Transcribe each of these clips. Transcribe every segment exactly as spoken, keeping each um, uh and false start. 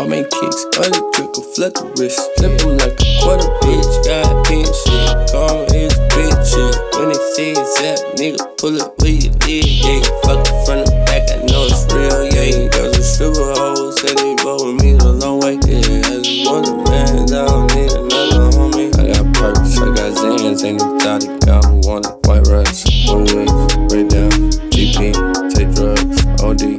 Ballman kicks, other trickle, flood the wrist. Flip him like a quarter, bitch. Got pin shit. Karma is a bitch shit. When they say it's that, nigga, pull up where you live, yeah. Fuck the front and back, I know it's real, yeah. Girls with stripper hoes say they roll with me the long way, yeah. I just want a man, I don't need another homie. I got perks, I got Zans, ain't exotic, I don't want it. White ruts, one way, right down, G P, take drugs, O D.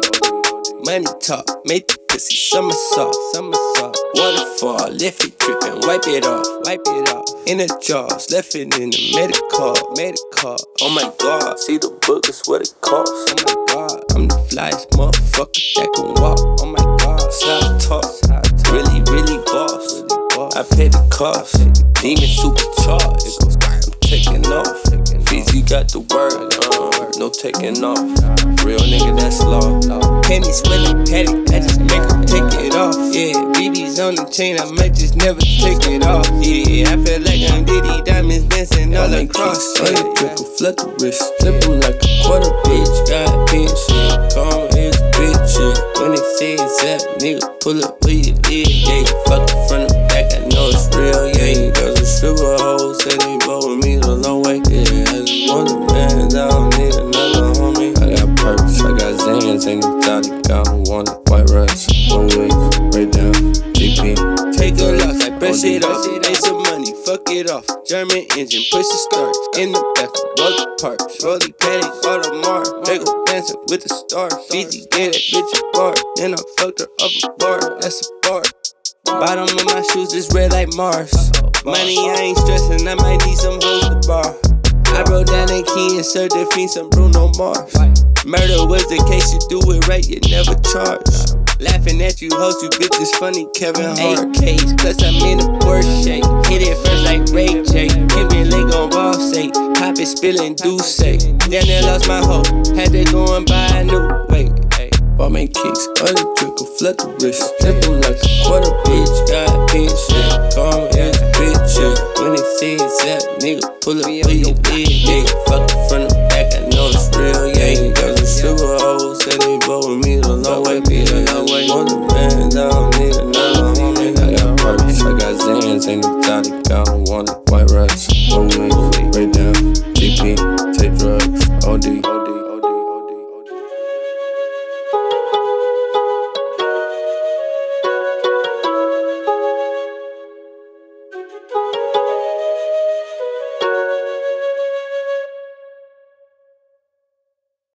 Money talk, make the pussy somersault, somersault. Waterfall, left it drippin', wipe it off, wipe it off. In the jaws, left it in the medical, medical. Oh my god, see the book is what it costs. Oh my god, I'm the flyest motherfucker that can walk. Oh my god, side talk, really, really boss. I pay the cost, demon supercharged. I'm taking off, Fizzy got the word, uh, no taking off. Real nigga, that's law. Penny swelling paddock, I just make her take it off. Yeah, B B's on the chain, I might just never take it off. Yeah, I feel like I'm Diddy, diamonds dancing all across. Yeah, trickle, flood the wrist, flip him like a quarter, bitch. Got pin shit, karma is a bitch shit. When they say it's that, nigga, pull up where you live, yeah. Fuck the front and back, I know it's real, yeah. Girls with stripper hoes say they roll with me the long way, yeah. I just want a man, I don't need another homie. I got perks, I got Zans, ain't exotic, I don't want it. White ruts, one way, right down, G P. Take a loss, I brush it off, make some money, fuck it off. German engine, push the start, in the back, roll the park. Rolly panic, Audemars, they go dancing with the stars. Fizzy gave that bitch a bar, then I fucked her up a bar, that's a bar. Bottom of my shoes is red like Mars. Money, I ain't stressing, I might need some hoes to bar. I wrote down a key and served the fiend some Bruno Mars. Murder was the case, you do it right, you never charge. Laughing at you hoes, you bitches funny, Kevin Hart. eight Ks, plus I'm in a Porsche. Hit it first like Ray J. Give me a leg on ball sake. Pop it, spillin' Douce. Then I lost my hoe, had to go and buy a new way. Ballman kicks, other trickle, flood the wrist. Flip him like a quarter, bitch. Got pin shit, karma is a bitch shit. When they say it's that, nigga, pull up where you live, yeah. Fuck the front and back, I know it's real, yeah. Girls with stripper hoes say they roll with me the long way, yeah. I want a man, I don't need another homie. I got perks, I got Zans, ain't exotic, I don't want it. White ruts, one way, right down, G P, take drugs, O D.